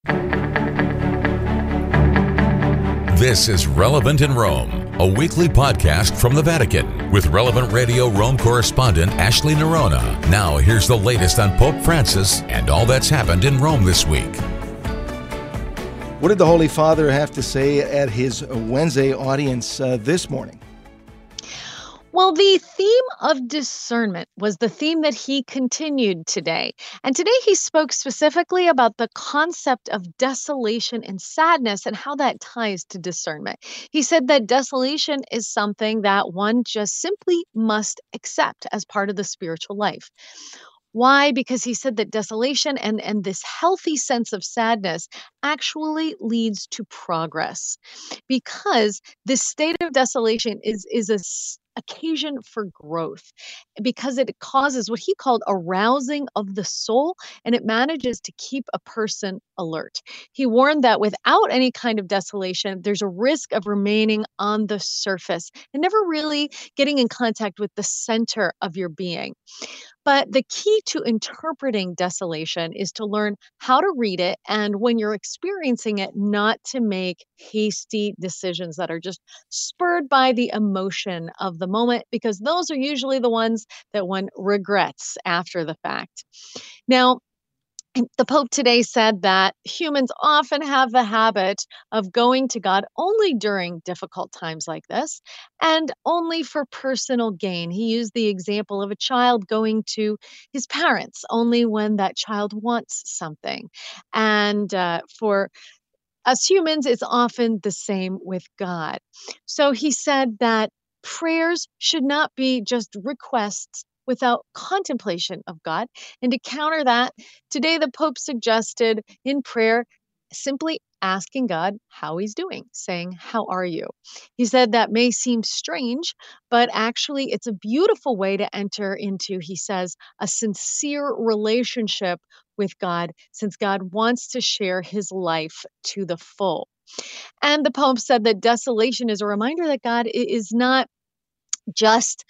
This is Relevant in Rome, a weekly podcast from the Vatican with Relevant Radio Rome correspondent Ashley Nerona. Now, here's the latest on Pope Francis and all that's happened in Rome this week. What did the Holy Father have to say at his Wednesday audience this morning? Well, the theme of discernment was the theme that he continued today. And today he spoke specifically about the concept of desolation and sadness and how that ties to discernment. He said that desolation is something that one just simply must accept as part of the spiritual life. Why? Because he said that desolation and this healthy sense of sadness actually leads to progress. Because this state of desolation is occasion for growth, because it causes what he called a rousing of the soul, and it manages to keep a person alert. He warned that without any kind of desolation, there's a risk of remaining on the surface and never really getting in contact with the center of your being. But the key to interpreting desolation is to learn how to read it, and when you're experiencing it, not to make hasty decisions that are just spurred by the emotion of the moment, because those are usually the ones that one regrets after the fact. Now, the Pope today said that humans often have the habit of going to God only during difficult times like this and only for personal gain. He used the example of a child going to his parents only when that child wants something. And for us humans, it's often the same with God. So he said that prayers should not be just requests without contemplation of God. And to counter that, today the Pope suggested in prayer simply asking God how he's doing, saying, "How are you?" He said that may seem strange, but actually it's a beautiful way to enter into, he says, a sincere relationship with God, since God wants to share his life to the full. And the Pope said that desolation is a reminder that God is not just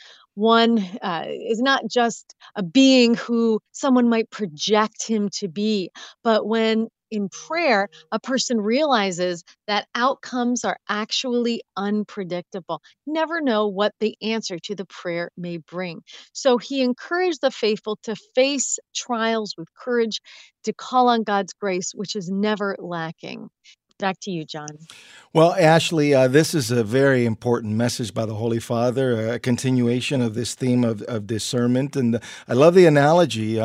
is not just a being who someone might project him to be, but when in prayer, a person realizes that outcomes are actually unpredictable. Never know what the answer to the prayer may bring. So he encouraged the faithful to face trials with courage, to call on God's grace, which is never lacking. Back to you, John. Well, Ashley, this is a very important message by the Holy Father, a continuation of this theme of discernment. And I love the analogy,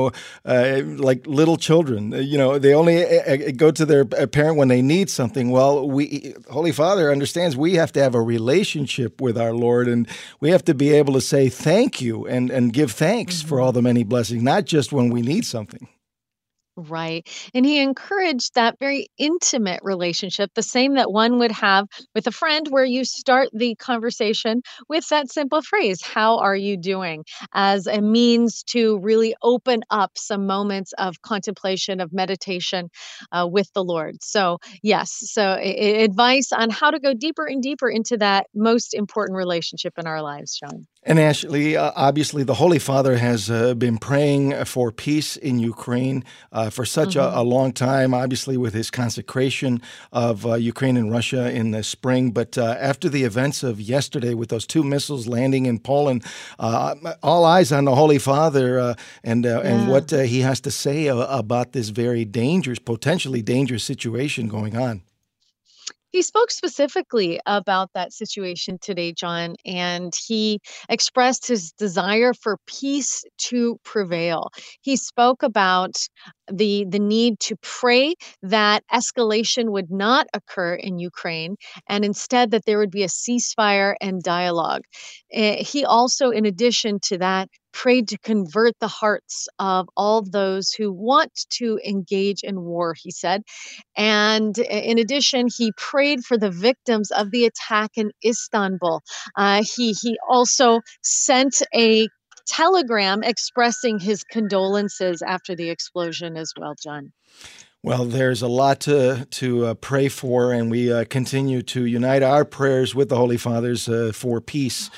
like little children, they only go to their parent when they need something. Well, Holy Father understands we have to have a relationship with our Lord, and we have to be able to say thank you and give thanks for all the many blessings, not just when we need something. Right. And he encouraged that very intimate relationship, the same that one would have with a friend, where you start the conversation with that simple phrase, "How are you doing?" as a means to really open up some moments of contemplation, of meditation with the Lord. So, yes. So, advice on how to go deeper and deeper into that most important relationship in our lives, John. And Ashley, obviously, the Holy Father has been praying for peace in Ukraine for such a long time, obviously with his consecration of Ukraine and Russia in the spring. But after the events of yesterday with those two missiles landing in Poland, all eyes on the Holy Father and what he has to say about this very dangerous, potentially dangerous situation going on. He spoke specifically about that situation today, John, and he expressed his desire for peace to prevail. He spoke about the need to pray that escalation would not occur in Ukraine, and instead that there would be a ceasefire and dialogue. He also, in addition to that, prayed to convert the hearts of all those who want to engage in war, he said. And in addition, he prayed for the victims of the attack in Istanbul. He also sent a telegram expressing his condolences after the explosion as well, John. Well, there's a lot to pray for, and we continue to unite our prayers with the Holy Fathers for peace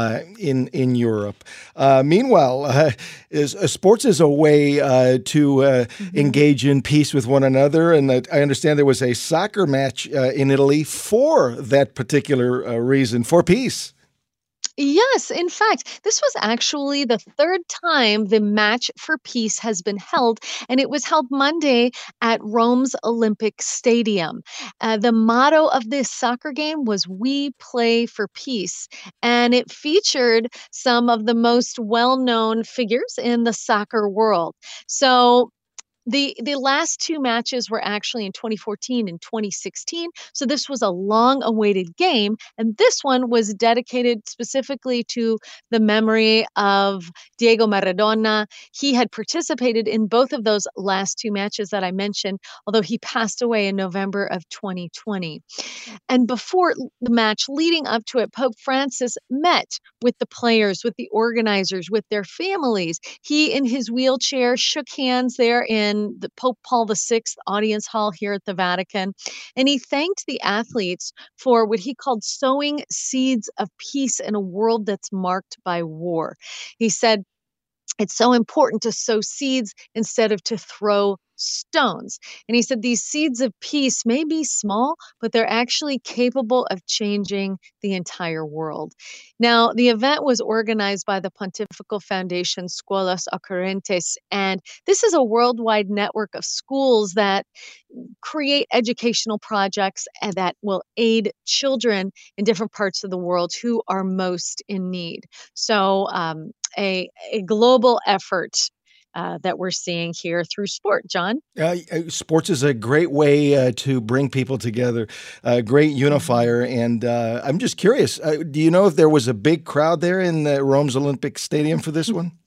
in Europe. Meanwhile, sports is a way to engage in peace with one another, and I understand there was a soccer match in Italy for that particular reason, for peace. Yes, in fact, this was actually the third time the Match for Peace has been held, and it was held Monday at Rome's Olympic Stadium. The motto of this soccer game was "We Play for Peace," and it featured some of the most well-known figures in the soccer world. So the last 2 matches were actually in 2014 and 2016, so this was a long-awaited game, and this one was dedicated specifically to the memory of Diego Maradona. He had participated in both of those last 2 matches that I mentioned, although he passed away in November of 2020. And before the match leading up to it, Pope Francis met with the players, with the organizers, with their families. He, in his wheelchair, shook hands there in the Pope Paul VI audience hall here at the Vatican. And he thanked the athletes for what he called sowing seeds of peace in a world that's marked by war. He said, it's so important to sow seeds instead of to throw stones. And he said these seeds of peace may be small, but they're actually capable of changing the entire world. Now, the event was organized by the Pontifical Foundation Scuolas Occurrentes, and this is a worldwide network of schools that create educational projects and that will aid children in different parts of the world who are most in need. So, a global effort that we're seeing here through sport, John. Sports is a great way to bring people together, a great unifier. And I'm just curious, do you know if there was a big crowd there in Rome's Olympic Stadium for this one?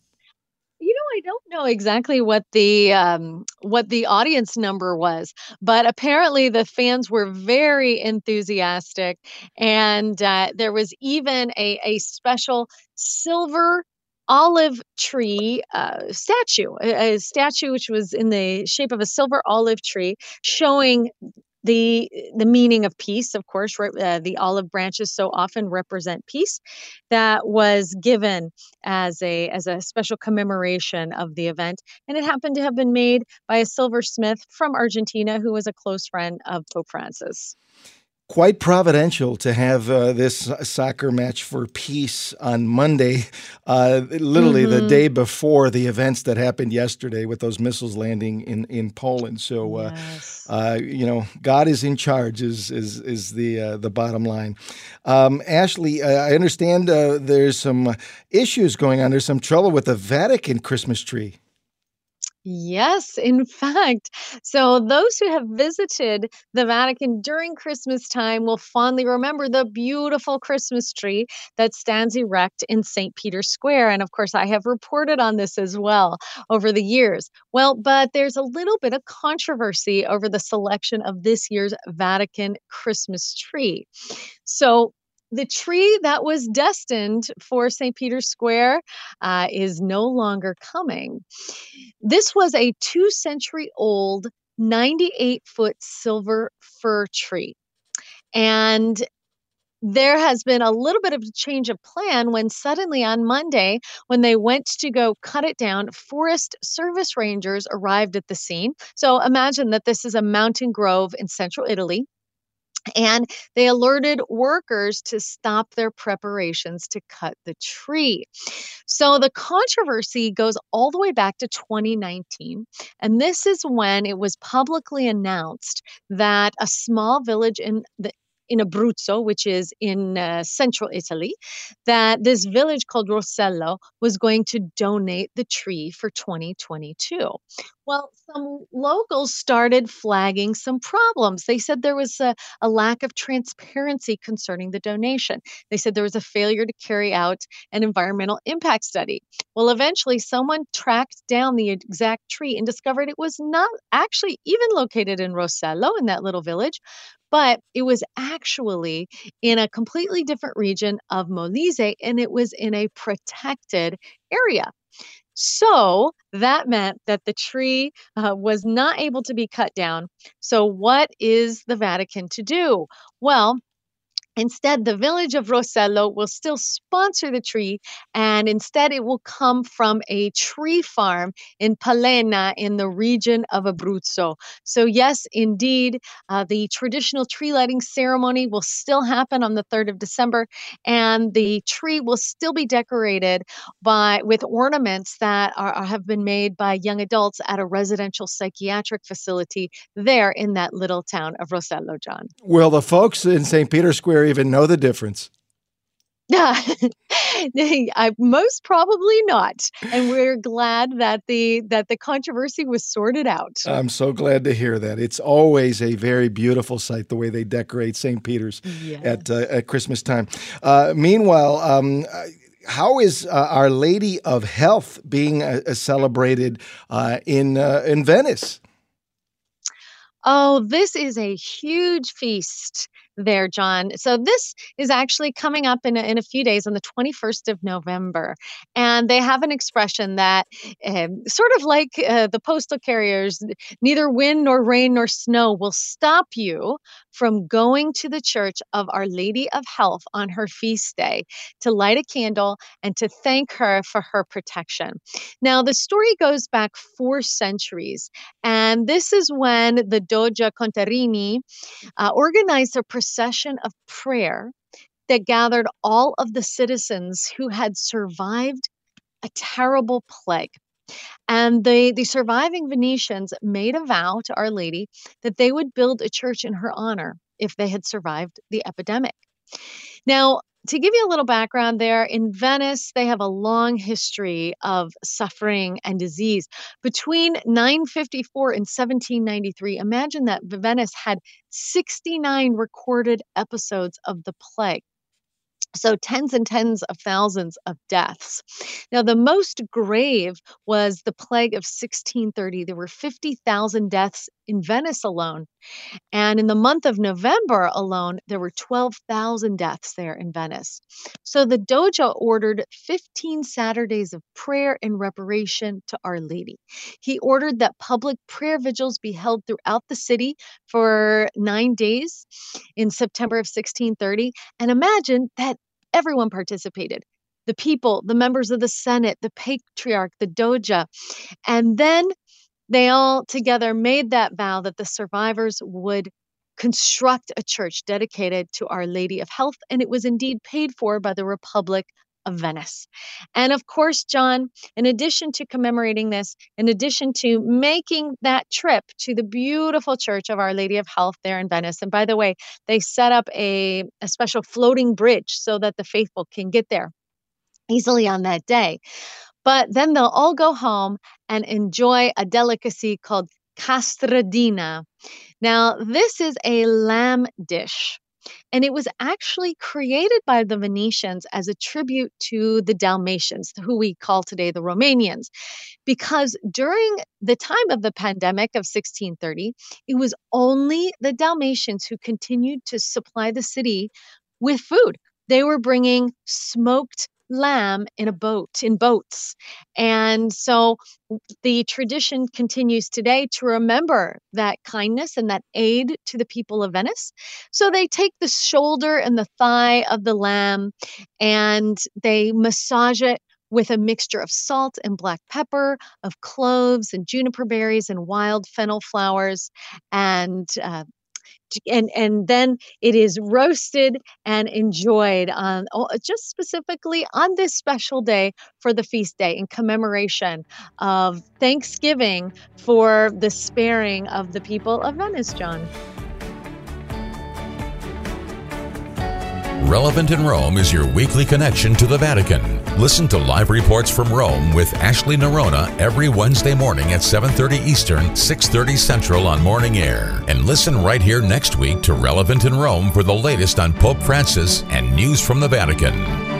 I don't know exactly what the audience number was, but apparently the fans were very enthusiastic, and there was even a special silver olive tree statue, a statue which was in the shape of a silver olive tree, showing the meaning of peace, of course, right? The olive branches so often represent peace. That was given as a special commemoration of the event, and it happened to have been made by a silversmith from Argentina who was a close friend of Pope Francis. Quite providential to have this soccer match for peace on Monday, literally the day before the events that happened yesterday with those missiles landing in Poland. So, Yes. God is in charge is the bottom line. Ashley, I understand there's some issues going on. There's some trouble with the Vatican Christmas tree. Yes, in fact. So, those who have visited the Vatican during Christmas time will fondly remember the beautiful Christmas tree that stands erect in St. Peter's Square. And of course, I have reported on this as well over the years. Well, but there's a little bit of controversy over the selection of this year's Vatican Christmas tree. So, the tree that was destined for St. Peter's Square is no longer coming. This was a 2-century-old 98-foot silver fir tree. And there has been a little bit of a change of plan when suddenly on Monday, when they went to go cut it down, Forest Service rangers arrived at the scene. So imagine that this is a mountain grove in central Italy. And they alerted workers to stop their preparations to cut the tree. So the controversy goes all the way back to 2019. And this is when it was publicly announced that a small village in Abruzzo, which is in central Italy, that this village called Rossello was going to donate the tree for 2022. Well, some locals started flagging some problems. They said there was a lack of transparency concerning the donation. They said there was a failure to carry out an environmental impact study. Well, eventually, someone tracked down the exact tree and discovered it was not actually even located in Rossello, in that little village, but it was actually in a completely different region of Molise, and it was in a protected area. So that meant that the tree was not able to be cut down. So, what is the Vatican to do? Well, instead, the village of Rossello will still sponsor the tree, and instead, it will come from a tree farm in Palena in the region of Abruzzo. So, yes, indeed, the traditional tree lighting ceremony will still happen on the 3rd of December, and the tree will still be decorated with ornaments that have been made by young adults at a residential psychiatric facility there in that little town of Rossello, John. Will the folks in St. Peter's Square even know the difference? Yeah, most probably not. And we're glad that the controversy was sorted out. I'm so glad to hear that. It's always a very beautiful sight, the way they decorate St. Peter's at Christmas time. Meanwhile, how is Our Lady of Health being celebrated in Venice? Oh, this is a huge feast there, John. So this is actually coming up in a few days on the 21st of November. And they have an expression that sort of like the postal carriers, neither wind nor rain nor snow will stop you from going to the Church of Our Lady of Health on her feast day to light a candle and to thank her for her protection. Now, the story goes back 4 centuries, and this is when the Doja Contarini organized a procession of prayer that gathered all of the citizens who had survived a terrible plague. And the surviving Venetians made a vow to Our Lady that they would build a church in her honor if they had survived the epidemic. Now, to give you a little background there, in Venice, they have a long history of suffering and disease. Between 954 and 1793, imagine that Venice had 69 recorded episodes of the plague. So tens and tens of thousands of deaths. Now, the most grave was the plague of 1630. There were 50,000 deaths in Venice alone. And in the month of November alone, there were 12,000 deaths there in Venice. So the Doja ordered 15 Saturdays of prayer in reparation to Our Lady. He ordered that public prayer vigils be held throughout the city for 9 days in September of 1630. And imagine that everyone participated. The people, the members of the Senate, the Patriarch, the Doja. And then they all together made that vow that the survivors would construct a church dedicated to Our Lady of Health, and it was indeed paid for by the Republic of Venice. And of course, John, in addition to commemorating this, in addition to making that trip to the beautiful Church of Our Lady of Health there in Venice, and by the way, they set up a special floating bridge so that the faithful can get there easily on that day. But then they'll all go home and enjoy a delicacy called castradina. Now, this is a lamb dish, and it was actually created by the Venetians as a tribute to the Dalmatians, who we call today the Romanians, because during the time of the pandemic of 1630, it was only the Dalmatians who continued to supply the city with food. They were bringing smoked lamb in boats. And so the tradition continues today to remember that kindness and that aid to the people of Venice. So they take the shoulder and the thigh of the lamb and they massage it with a mixture of salt and black pepper, of cloves and juniper berries and wild fennel flowers, and then it is roasted and enjoyed on just specifically on this special day for the feast day in commemoration of Thanksgiving for the sparing of the people of Venice, John. Relevant in Rome is your weekly connection to the Vatican. Listen to live reports from Rome with Ashley Nerona every Wednesday morning at 7:30 Eastern, 6:30 Central on Morning Air. And listen right here next week to Relevant in Rome for the latest on Pope Francis and news from the Vatican.